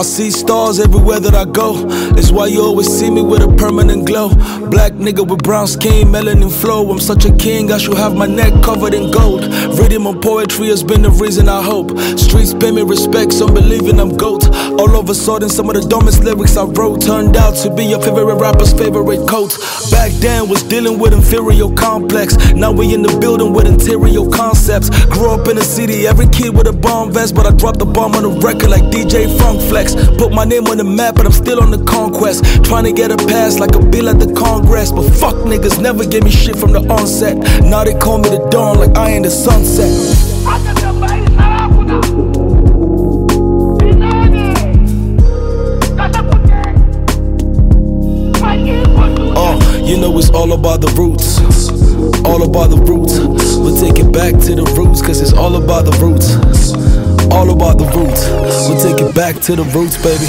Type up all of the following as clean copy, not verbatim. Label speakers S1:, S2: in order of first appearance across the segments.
S1: I see stars everywhere that I go. It's why you always see me with a permanent glow. Black nigga with brown skin, melanin flow. I'm such a king, I should have my neck covered in gold. Reading my poetry has been the reason I hope. Streets pay me respect, some believing I'm GOAT. All of a sudden, some of the dumbest lyrics I wrote turned out to be your favorite rapper's favorite quote. Back then was dealing with inferior complex. Now we in the building with interior concepts. Grew up in the city, every kid with a bomb vest, but I dropped the bomb on the record like DJ Funk Flex. Put my name on the map, but I'm still on the conquest. Trying to get a pass like a bill at the Congress. But fuck niggas, never gave me shit from the onset. Now they call me the dawn like I ain't the sunset. You know it's all about the roots, all about the roots. We'll take it back to the roots, cause it's all about the roots, all about the roots. We'll take it back to the roots, baby.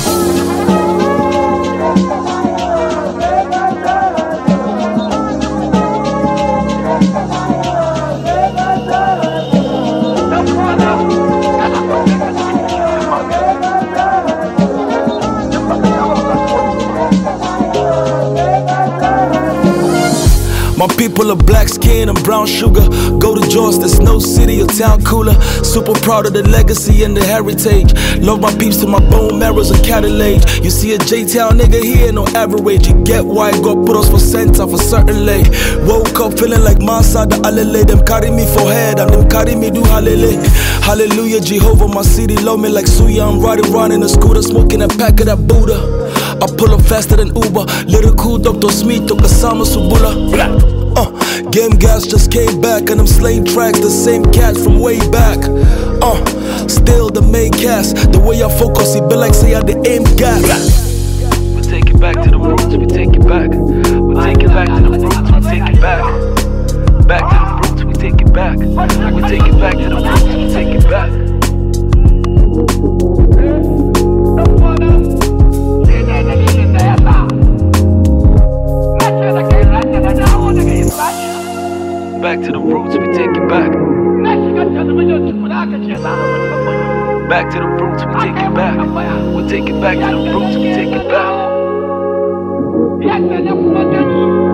S1: My people are black skin and brown sugar. Go to George, there's no city or town cooler. Super proud of the legacy and the heritage. Love my peeps to my bone marrow's a cartilage. You see a J-Town nigga here, no average. You get why God put us for center for certain lay. Woke up feeling like Mansa the Alele. Them carry me for head and them carry me do hallelujah. Hallelujah, Jehovah, my city love me like Suya. I'm riding around in a scooter, smoking a pack of that Buddha. I pull up faster than Uber. Little cool Dr. Smith, Dr. Sama Subula. Game gas just came back and I'm slaying tracks, the same cats from way back. Still the main cast. The way I focus, it be like say I the aim gas. We take it back to the roots, we take it back. We take it back to the roots, we take it back. Back to the roots, we take it back. We take it back to the roots, we take it back. Back to the roots, we take it back. Back to the roots, we take it back. We take it back to the roots, we take it back.